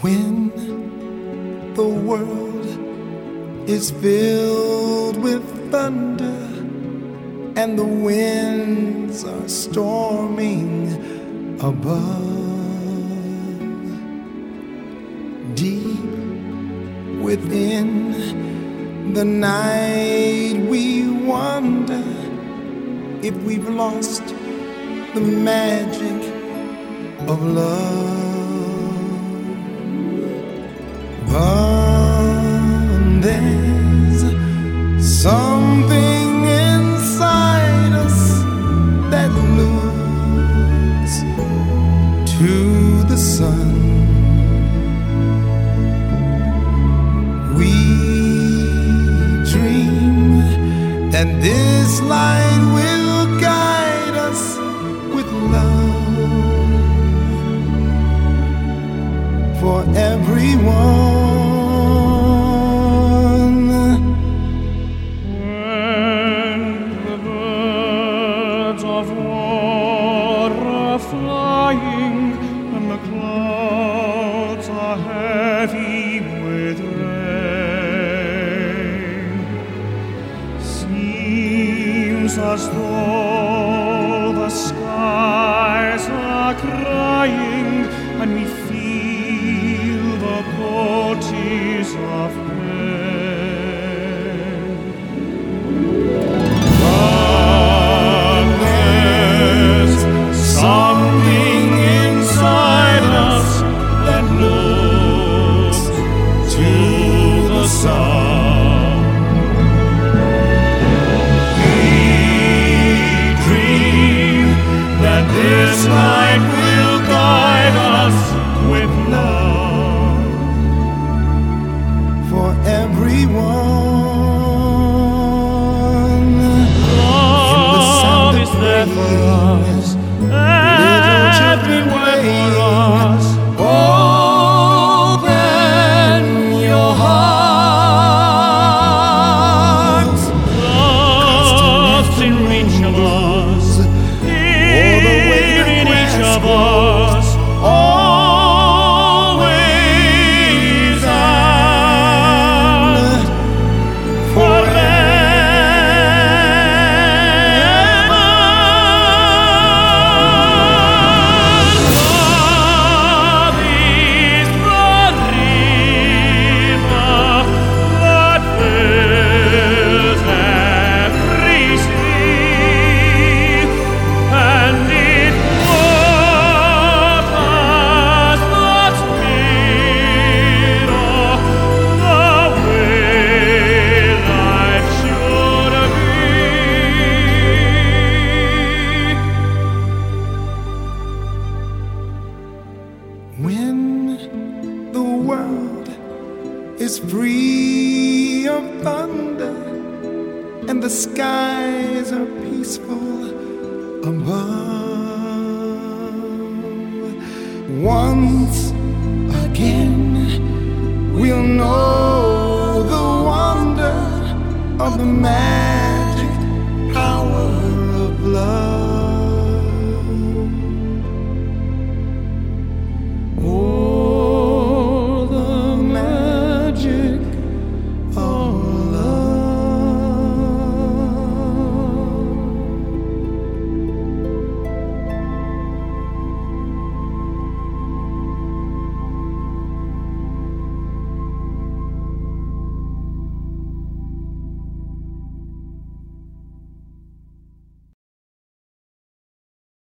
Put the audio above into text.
When the world is filled with thunder and the winds are storming above, deep within the night we wonder if we've lost the magic of love. But there's something inside us that looks to the sun. We dream that this light will guide us with love for everyone. When the birds of war are flying and the clouds are heavy with rain, seems as though the skies are crying and we feel the beauties of pain. But there's something inside us that looks to the sun. We dream that this light will guide us with love For everyone. Love is there for us, everywhere for us. Open your heart. Love's in reach of us, in each of us. Always and forever. Love is the river that fills every sea, and it waters the spirit the way life should be. When the world is free of thunder and the skies are peaceful above, once again we'll know the wonder of the man.